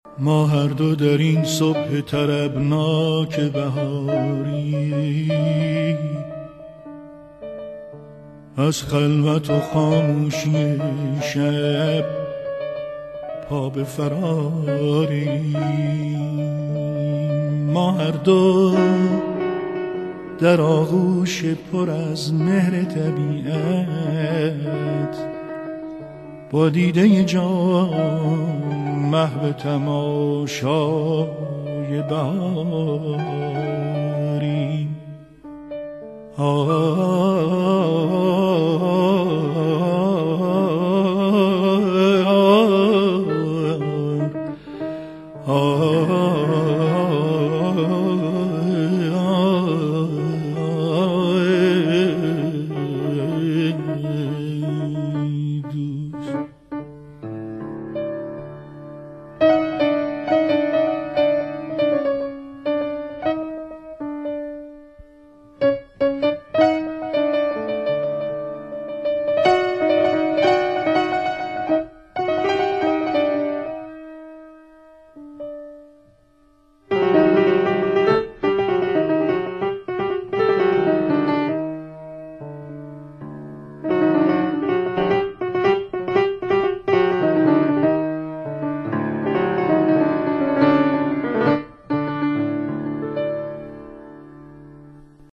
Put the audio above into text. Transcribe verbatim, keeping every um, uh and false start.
ما هر دو در این صبح طربناک بهاری از خلوت و خاموشی شب پا به فراری. ما هر دو در آغوش پر از مهر طبیعت با دیده جان محو تماشای بهاری. آه